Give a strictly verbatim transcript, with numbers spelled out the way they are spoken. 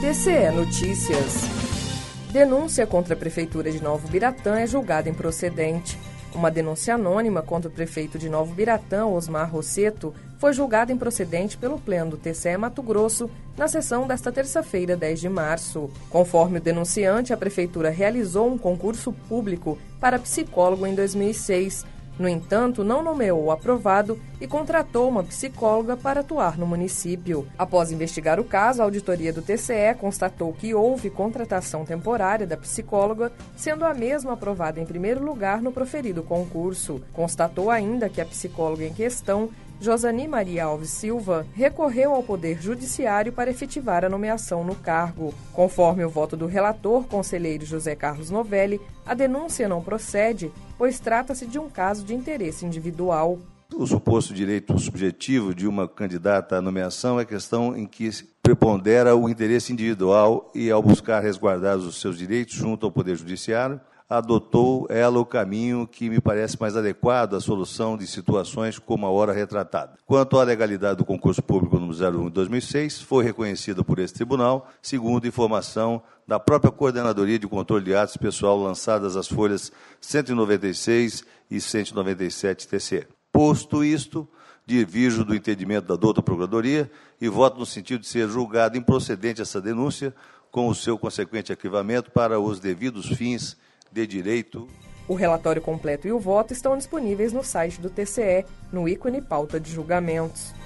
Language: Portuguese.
T C E Notícias. Denúncia contra a Prefeitura de Novo Biratã é julgada improcedente. Uma denúncia anônima contra o prefeito de Novo Biratã, Osmar Rosseto, foi julgada improcedente pelo Pleno do T C E Mato Grosso na sessão desta terça-feira, dez de março. Conforme o denunciante, a Prefeitura realizou um concurso público para psicólogo em dois mil e seis. No entanto, não nomeou o aprovado e contratou uma psicóloga para atuar no município. Após investigar o caso, a auditoria do T C E constatou que houve contratação temporária da psicóloga, sendo a mesma aprovada em primeiro lugar no proferido concurso. Constatou ainda que a psicóloga em questão, Josani Maria Alves Silva, recorreu ao Poder Judiciário para efetivar a nomeação no cargo. Conforme o voto do relator, conselheiro José Carlos Novelli, a denúncia não procede, pois trata-se de um caso de interesse individual. O suposto direito subjetivo de uma candidata à nomeação é questão em que prepondera o interesse individual e, ao buscar resguardar os seus direitos junto ao Poder Judiciário, adotou ela o caminho que me parece mais adequado à solução de situações como a hora retratada. Quanto à legalidade do concurso público número zero um de dois mil e seis, foi reconhecida por esse tribunal, segundo informação da própria Coordenadoria de Controle de Atos Pessoal lançadas as folhas cento e noventa e seis e cento e noventa e sete T C E. Posto isto, divirjo do entendimento da douta Procuradoria e voto no sentido de ser julgada improcedente essa denúncia, com o seu consequente arquivamento para os devidos fins de direito. O relatório completo e o voto estão disponíveis no site do T C E, no ícone Pauta de Julgamentos.